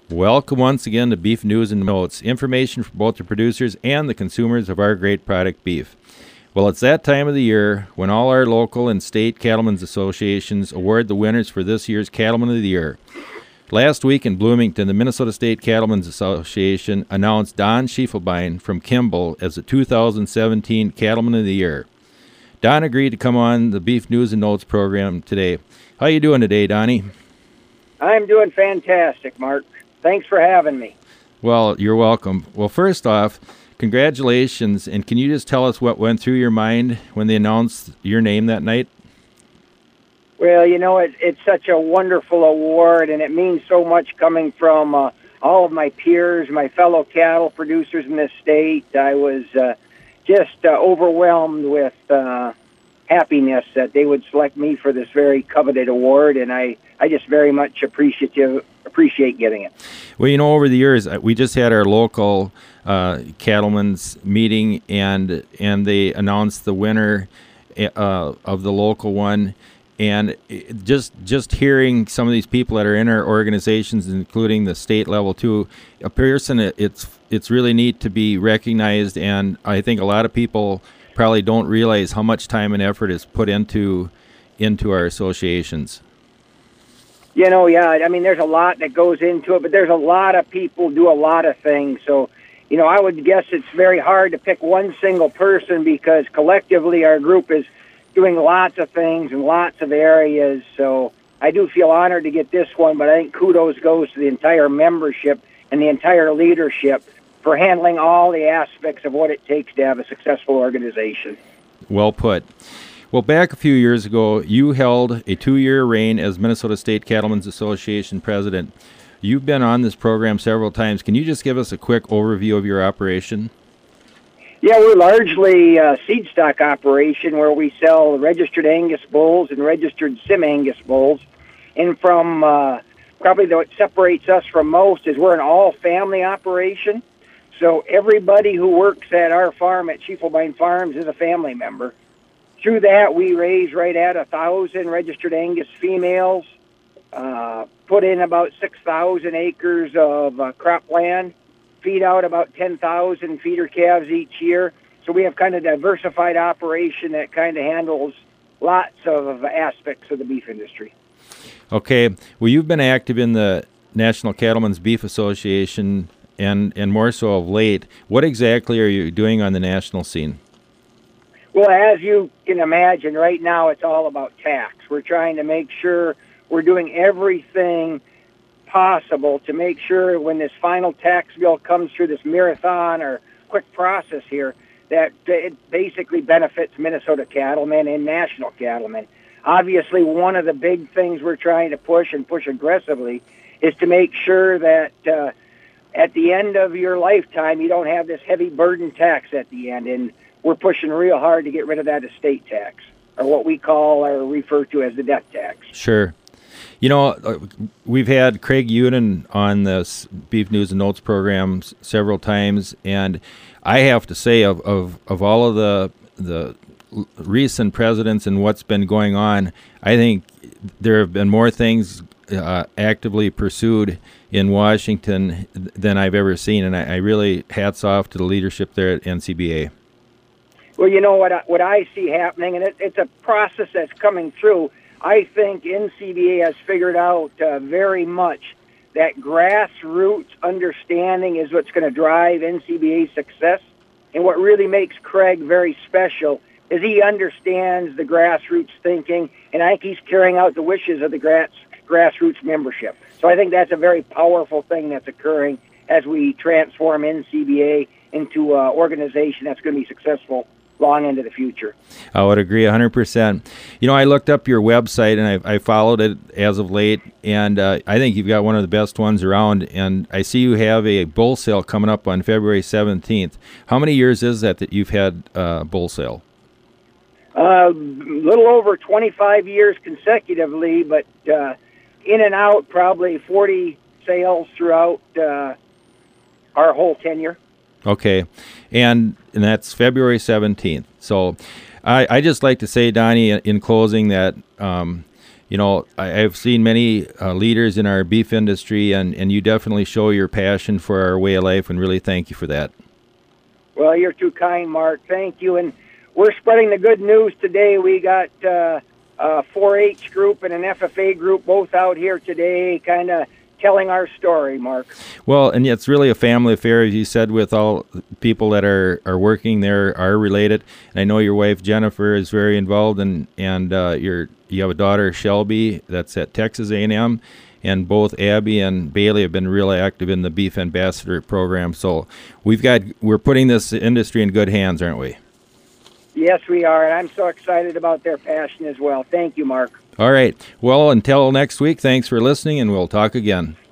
Welcome once again to Beef News and Notes, information for both the producers and the consumers of our great product, beef. Well, it's that time of the year when all our local and state cattlemen's associations award the winners for this year's Cattleman of the Year. Last week in Bloomington, the Minnesota State Cattlemen's Association announced Don Schiefelbein from Kimball as the 2017 Cattleman of the Year. Don agreed to come on the Beef News and Notes program today. How you doing today, Donnie? I'm doing fantastic, Mark. Thanks for having me. Well, you're welcome. Well, first off, congratulations, and can you just tell us what went through your mind when they announced your name that night? Well, it's such a wonderful award, and it means so much coming from all of my peers, my fellow cattle producers in this state. I was just overwhelmed with happiness that they would select me for this very coveted award, and I just very much appreciate getting it. Well, over the years, we just had our local cattlemen's meeting, and they announced the winner of the local one. And just hearing some of these people that are in our organizations, including the state level too, a person, it's really neat to be recognized. And I think a lot of people probably don't realize how much time and effort is put into our associations. Yeah, I mean, there's a lot that goes into it, but there's a lot of people do a lot of things. So, I would guess it's very hard to pick one single person because collectively our group is doing lots of things in lots of areas. So I do feel honored to get this one, but I think kudos goes to the entire membership and the entire leadership for handling all the aspects of what it takes to have a successful organization. Well put. Well, back a few years ago, you held a 2-year reign as Minnesota State Cattlemen's Association president. You've been on this program several times. Can you just give us a quick overview of your operation? Yeah, we're largely a seed stock operation where we sell registered Angus bulls and registered Sim Angus bulls. And from probably what separates us from most is we're an all-family operation. So everybody who works at our farm at Schiefelbein Farms is a family member. Through that, we raise right at 1,000 registered Angus females, put in about 6,000 acres of cropland, feed out about 10,000 feeder calves each year. So we have kind of a diversified operation that kind of handles lots of aspects of the beef industry. Okay. Well, you've been active in the National Cattlemen's Beef Association and more so of late. What exactly are you doing on the national scene? Well, as you can imagine, right now it's all about tax. We're trying to make sure we're doing everything possible to make sure when this final tax bill comes through this marathon or quick process here, that it basically benefits Minnesota cattlemen and national cattlemen. Obviously, one of the big things we're trying to push and push aggressively is to make sure that at the end of your lifetime, you don't have this heavy burden tax at the end. And we're pushing real hard to get rid of that estate tax, or what we call or refer to as the death tax. Sure. We've had Craig Uden on this Beef News and Notes program several times, and I have to say, of all of the recent presidents and what's been going on, I think there have been more things actively pursued in Washington than I've ever seen, and I really hats off to the leadership there at NCBA. Well, what I see happening, and it's a process that's coming through. I think NCBA has figured out very much that grassroots understanding is what's going to drive NCBA's success. And what really makes Craig very special is he understands the grassroots thinking, and I think he's carrying out the wishes of the grassroots membership. So I think that's a very powerful thing that's occurring as we transform NCBA into an organization that's going to be successful long into the future. I would agree 100%. I looked up your website, and I followed it as of late, and I think you've got one of the best ones around, and I see you have a bull sale coming up on February 17th. How many years is that you've had bull sale? A little over 25 years consecutively, but in and out probably 40 sales throughout our whole tenure. Okay, and that's February 17th. So I just like to say, Donnie, in closing, that I've seen many leaders in our beef industry, and you definitely show your passion for our way of life, and really thank you for that. Well, you're too kind, Mark. Thank you. And we're spreading the good news today. We got a 4-H group and an FFA group both out here today, kind of telling our story, Mark. Well, and it's really a family affair, as you said, with all people that are working there are related. And I know your wife, Jennifer, is very involved, and you have a daughter, Shelby, that's at Texas A&M. And both Abby and Bailey have been really active in the Beef Ambassador program. So we're putting this industry in good hands, aren't we? Yes, we are, and I'm so excited about their passion as well. Thank you, Mark. All right. Well, until next week, thanks for listening, and we'll talk again.